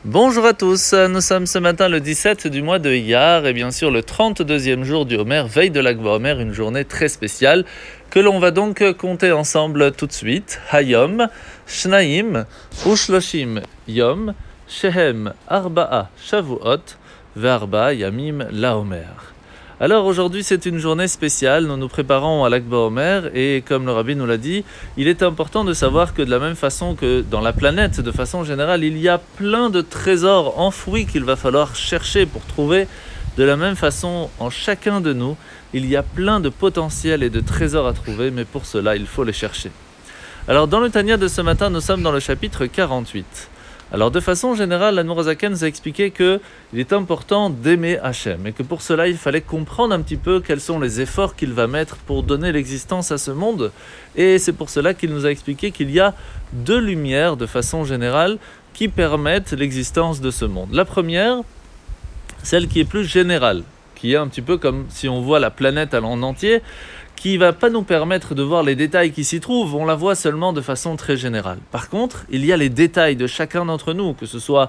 Bonjour à tous, nous sommes ce matin le 17 du mois de Iyar et bien sûr le 32e jour du Homer, veille de Lag BaOmer, une journée très spéciale que l'on va donc compter ensemble tout de suite. Hayom, Shnaim, Ushloshim Yom, Shehem Arba'a Shavuot, Ve'arba Yamim LaOmer. Alors aujourd'hui c'est une journée spéciale, nous nous préparons à Lag BaOmer et comme le Rabbi nous l'a dit, il est important de savoir que de la même façon que dans la planète, de façon générale, il y a plein de trésors enfouis qu'il va falloir chercher pour trouver. De la même façon, en chacun de nous, il y a plein de potentiel et de trésors à trouver, mais pour cela il faut les chercher. Alors dans le Tanya de ce matin, nous sommes dans le chapitre 48. Alors de façon générale, l'Admor HaZaken nous a expliqué qu'il est important d'aimer Hachem et que pour cela il fallait comprendre un petit peu quels sont les efforts qu'il va mettre pour donner l'existence à ce monde. Et c'est pour cela qu'il nous a expliqué qu'il y a deux lumières de façon générale qui permettent l'existence de ce monde. La première, celle qui est plus générale, qui est un petit peu comme si on voit la planète en entier, qui ne va pas nous permettre de voir les détails qui s'y trouvent, on la voit seulement de façon très générale. Par contre, il y a les détails de chacun d'entre nous, que ce soit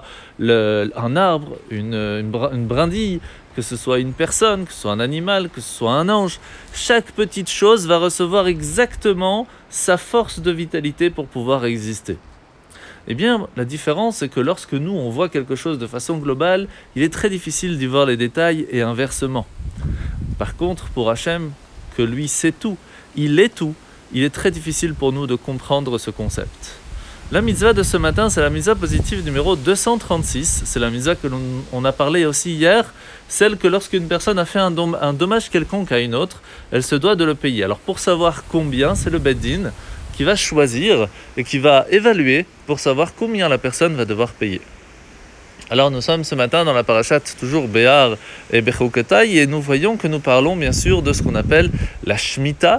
un arbre, une brindille, que ce soit une personne, que ce soit un animal, que ce soit un ange. Chaque petite chose va recevoir exactement sa force de vitalité pour pouvoir exister. Eh bien, la différence, c'est que lorsque nous, on voit quelque chose de façon globale, il est très difficile d'y voir les détails et inversement. Par contre, pour Hachem, que lui sait tout, il est tout, il est très difficile pour nous de comprendre ce concept. La mitzvah de ce matin, c'est la mitzvah positive numéro 236, c'est la mitzvah que l'on a parlé aussi hier, celle que lorsqu'une personne a fait un dommage quelconque à une autre, elle se doit de le payer. Alors pour savoir combien, c'est le Beit Din qui va choisir et qui va évaluer pour savoir combien la personne va devoir payer. Alors nous sommes ce matin dans la parachate toujours Béar et Bechuketai et nous voyons que nous parlons bien sûr de ce qu'on appelle la Shemitah,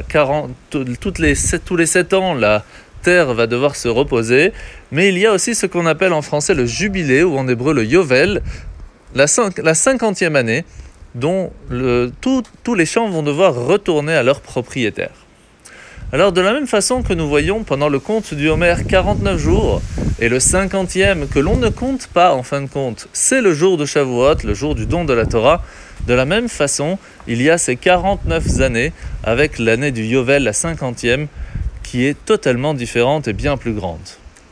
tous les 7 ans la terre va devoir se reposer, mais il y a aussi ce qu'on appelle en français le jubilé ou en hébreu le Yovel, la 50e année dont tous les champs vont devoir retourner à leur propriétaire. Alors de la même façon que nous voyons pendant le compte du Homer 49 jours, et le 50e que l'on ne compte pas en fin de compte, c'est le jour de Shavuot, le jour du don de la Torah, de la même façon, il y a ces 49 années avec l'année du Yovel, la 50e, qui est totalement différente et bien plus grande. Pourquoi ?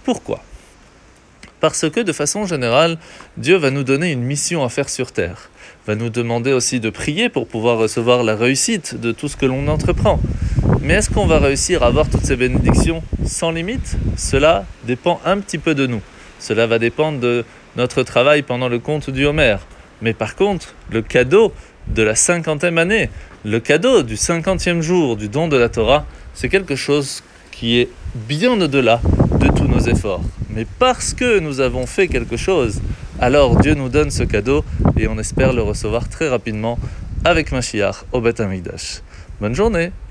Parce que de façon générale, Dieu va nous donner une mission à faire sur terre, va nous demander aussi de prier pour pouvoir recevoir la réussite de tout ce que l'on entreprend. Mais est-ce qu'on va réussir à avoir toutes ces bénédictions sans limite ? Cela dépend un petit peu de nous. Cela va dépendre de notre travail pendant le compte du Homer. Mais par contre, le cadeau de la 50e année, le cadeau du 50e jour du don de la Torah, c'est quelque chose qui est bien au-delà de tous nos efforts. Mais parce que nous avons fait quelque chose, alors Dieu nous donne ce cadeau et on espère le recevoir très rapidement avec Mashiach au Beth Amikdash. Bonne journée!